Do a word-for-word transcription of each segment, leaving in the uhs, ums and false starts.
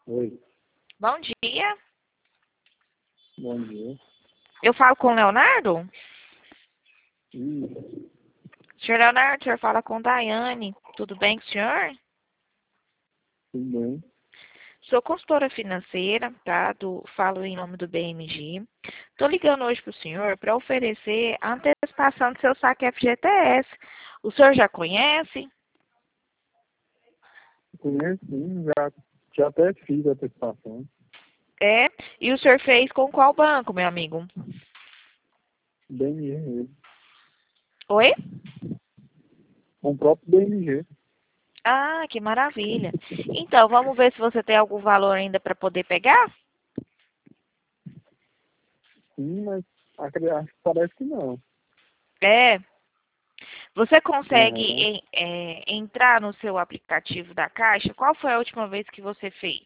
Oi, Bom dia. bom dia. Eu falo com o Leonardo? Ih, Senhor Leonardo, o senhor fala com Daiane. Tudo bem com o senhor? tudo bem? Sou consultora financeira, tá? Do, falo em nome do B M G. Estou ligando hoje para o senhor para oferecer a antecipação do seu saque F G T S. O senhor já conhece? Conheço sim, já, já até fiz a antecipação. É. E o senhor fez com qual banco, meu amigo? B M G mesmo. Oi? Com o próprio B M G. Ah, que maravilha. Então, vamos ver se você tem algum valor ainda para poder pegar? Sim, mas acre- acho que parece que não. É. Você consegue Aham. em- é, entrar no seu aplicativo da Caixa? Qual foi a última vez que você fez?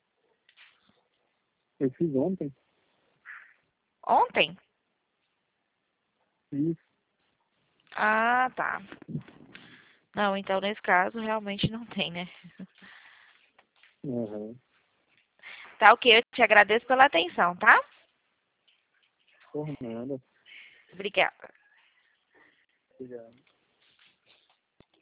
Eu fiz ontem. Ontem? Fiz. Ah, tá. Não, então nesse caso realmente não tem, né? Aham. Tá ok, eu te agradeço pela atenção, tá? Por nada. Obrigada. Obrigado.